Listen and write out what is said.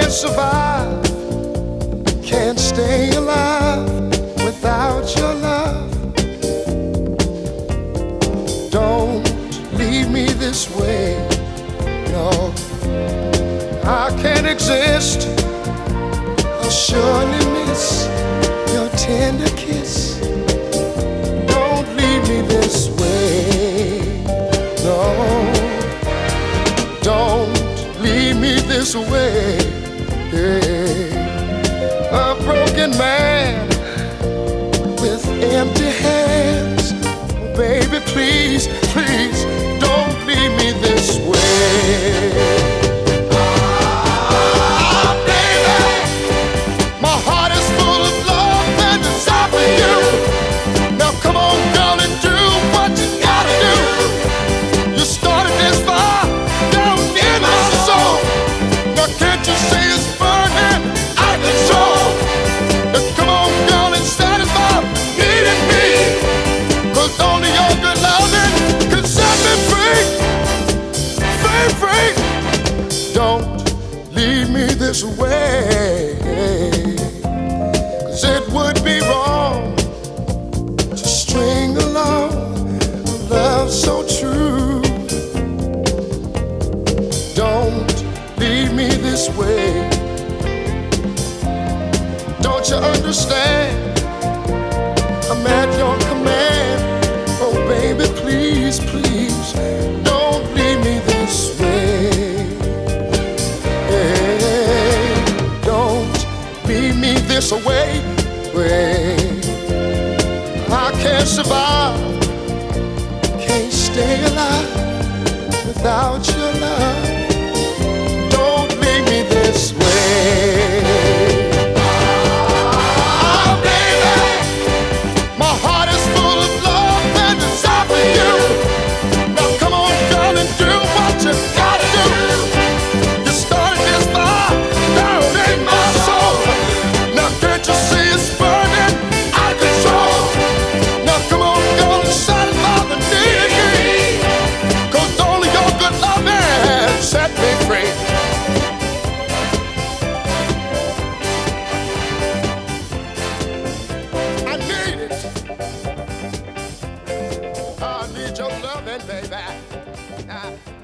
can't survive, can't stay alive without your love. Don't leave me this way, no. I can't exist, I'll surely miss your tender kiss. Don't leave me this way, no. Don't leave me this way. A broken man with empty hands. Baby, please, please, don't leave me this way. Ah, baby, my heart is full of love and desire for you. Now come on, girl, and do what you gotta do. You started this fire down in my soul. Now can't you see it's burning out of control? Now come on, girl, and satisfy needing me. 'Cause only your good loving can set me free, free, free. Don't leave me this way, 'cause it would be wrong to string along a love so true. Don't leave me this way. Don't you understand? I'm at your command. Oh, baby, please, please, don't leave me this way. Hey, don't leave me this way. I can't survive, can't stay alive without your love. Don't leave me this way. Ah, baby, my heart is full of love and desire for you. Now come on, girl, and do what you gotta do. You started this fire down in my soul. Now can't you see it's burning out of control? Now come on, girl, and satisfy the need in me. 'Cause only your good loving set me free. I need it. I need your loving, baby.